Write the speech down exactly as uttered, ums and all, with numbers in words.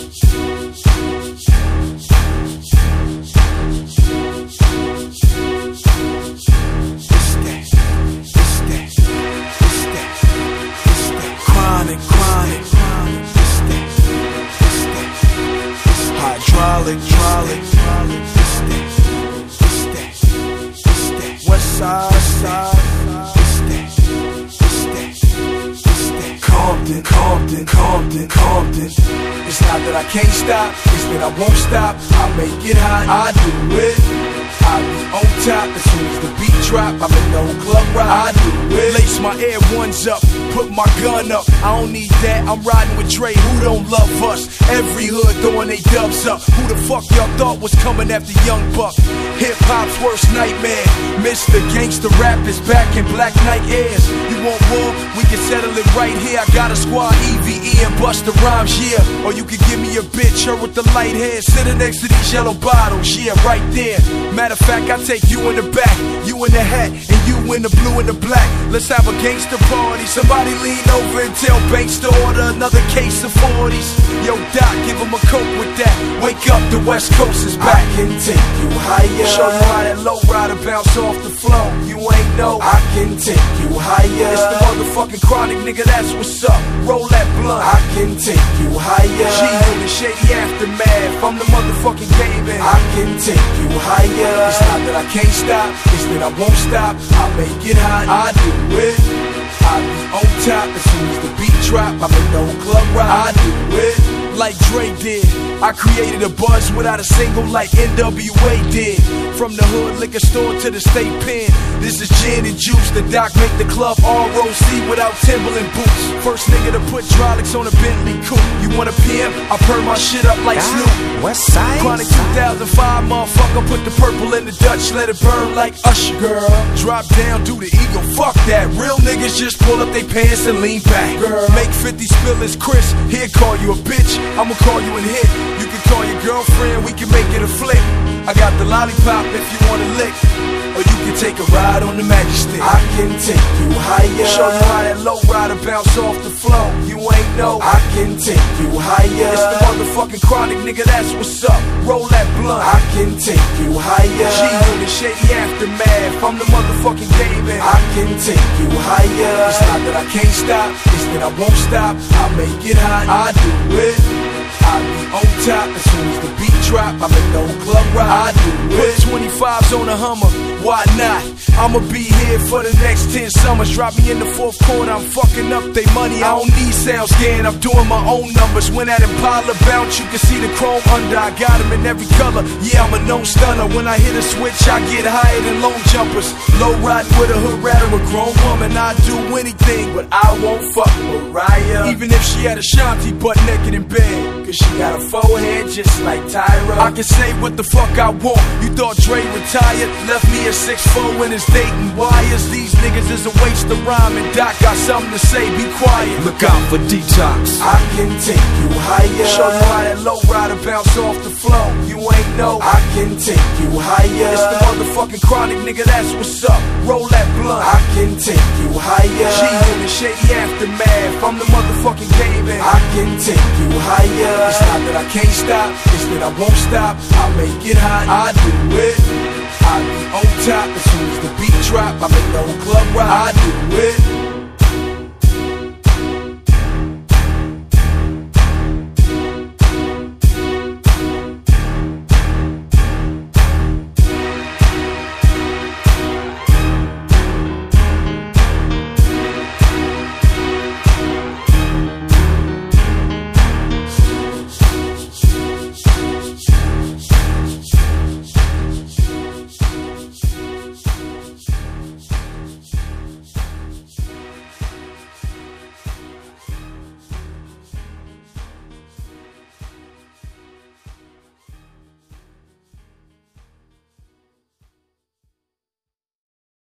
Hydraulic, hydraulic, it's that, it's that, it's that. West side, side, it's that, it's that, it's that. Compton, Compton, Compton, Compton. It's not that I can't stop, it's that I won't stop. I make it hot, I do it. I be on top as soon as the beat drop. I'm in no club ride, I do it. Lace my Air Ones up, put my gun up. I don't need that, I'm riding with Dre, who don't love us? Every hood throwing they dubs up. Who the fuck y'all thought was coming after Young Buck? Hip-hop's worst nightmare. Mister Gangsta Rap is back in Black Knight airs. You want war? We can settle it right here. I got a squad, E V E and Busta Rhymes, yeah. Or you can give me a bitch, her with the light hair, sitting next to these yellow bottles, yeah, right there. Matter of fact, I take you in the back, you in the hat, and you in the blue and the black. Let's have a gangster party. Somebody lean over and tell Banks to order another case of forties. Yo, Doc, give him a coke with that. Wake up, the West Coast is back. I can take you higher. Show you how that low rider bounce off the floor. You ain't know. I can take you higher. It's the motherfucking Chronic, nigga, that's what's up. Roll that blunt. I can take you higher. G in the shady aftermath. I'm the motherfucking game in. I can take you higher. It's not that I can't stop, it's that I won't stop. I make it hot, I do it. I be on top as soon as the beat drop. I'm in no club ride, I do it. Like Dre did, I created a buzz without a single like N W A did. From the hood liquor store to the state pen, this is gin and juice. The Doc make the club R O C without Timberland boots. First nigga to put hydraulics on a Bentley coupe. You want a P M? I perm my shit up like Snoop. West Side Chronic two thousand five, motherfucker, put the purple in the Dutch, let it burn like Usher. Girl, drop down, do the eagle, fuck that. Real niggas just pull up they pants and lean back. Girl, make fifty spill his Chris, he'll call you a bitch, I'ma call you and hit. You can call your girlfriend, we can make it a flick. I got the lollipop if you wanna lick, or you can take a ride on the magic stick. I can take you higher. Show you how that low rider bounce off the floor. You ain't know. I can take you higher. It's the motherfucking Chronic, nigga, that's what's up. Roll that blunt. I can take you higher. G in the shady aftermath. I'm the motherfucking game in. I can take you higher. It's not that I can't stop, it's that I won't stop. I make it hot, I do it. I be on top as soon as the beat drop. I'm in no club ride, I do it. Put twenty-fives on a Hummer, why not? I'ma be here for the next ten summers. Drop me in the fourth quarter, I'm fucking up they money. I don't need sound scan, I'm doing my own numbers. When that Impala bounce, you can see the chrome under. I got them in every color, yeah, I'm a known stunner. When I hit a switch, I get higher than long jumpers. Low riding with a hood rat or a grown woman. I do anything, but I won't fuck Mariah. Even if she had a Shanti butt naked in bed, cause she got a forehead just like Tyra. I can say what the fuck I want. You thought Dre retired, left me at six four in his dating wires. These niggas is a waste of rhyme, and Doc got something to say, be quiet. Look out for Detox. I can take you higher. Show you how that low rider bounce off the floor. You ain't know. I can take you higher. It's the motherfucking Chronic, nigga, that's what's up. Roll that blunt. I can take you higher. G in the shady aftermath. I'm the motherfucking game in. I can take you higher. It's not that I can't stop, it's that I won't stop. I make it hot, I do it. I be on top as soon as the beat drop. I'm in no club ride, I do it.